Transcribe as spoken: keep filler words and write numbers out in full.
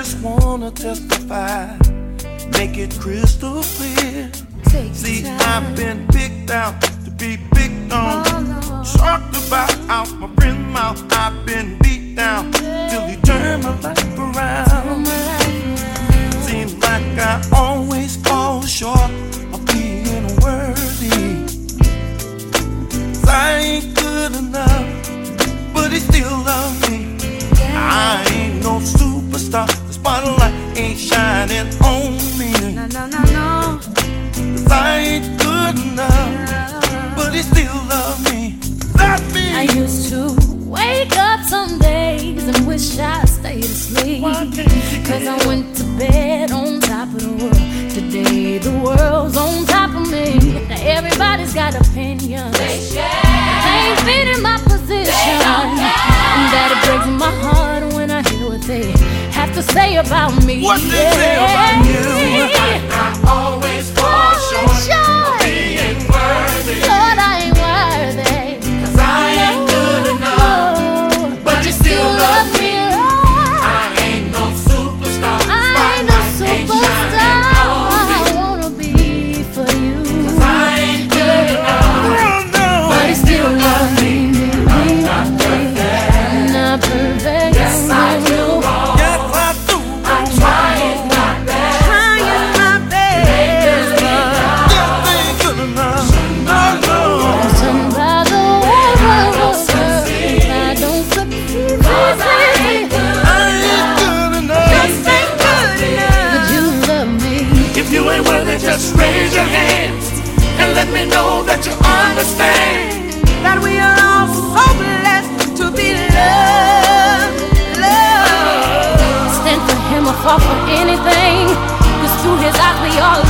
just wanna testify, make it crystal clear. See, I've been picked out to be picked on, talked about out my friend's mouth. I've been beat down till he turned my life around. Seems like I always fall short of being worthy. 'Cause I ain't good enough, but he still loves me. I ain't no superstar, the spotlight ain't shining on me. No, no, no, no. 'Cause I ain't good enough, but he still loves me. That's me. I used to wake up some days and wish I stayed asleep, 'cause I went to bed on top of the world. Today the world's on top of me. Now everybody's got opinions, they share. They ain't fit in my position. That it breaks my heart when I hear what they have to say about me. What they say about you? I always fall short of being worthy. Lord, I ain't worthy, 'cause I ain't good enough, but you still love me. I ain't no superstar, I ain't no superstar. I wanna be for you, 'cause I ain't good enough, but he still loves me. I'm not perfect. I'm not perfect. Yes, I do wrong. Yes, I do. I'm trying my best. Trying my best. Yes, ain't good enough. No, no. Somebody, if I don't succeed, Cause I ain't good I ain't good enough. just ain't good enough. But you love me. If you ain't worthy, just raise your hands and let me know that you understand That we are all so blessed to be loved, loved. Stand for him or fall for anything, 'cause through his eyes we all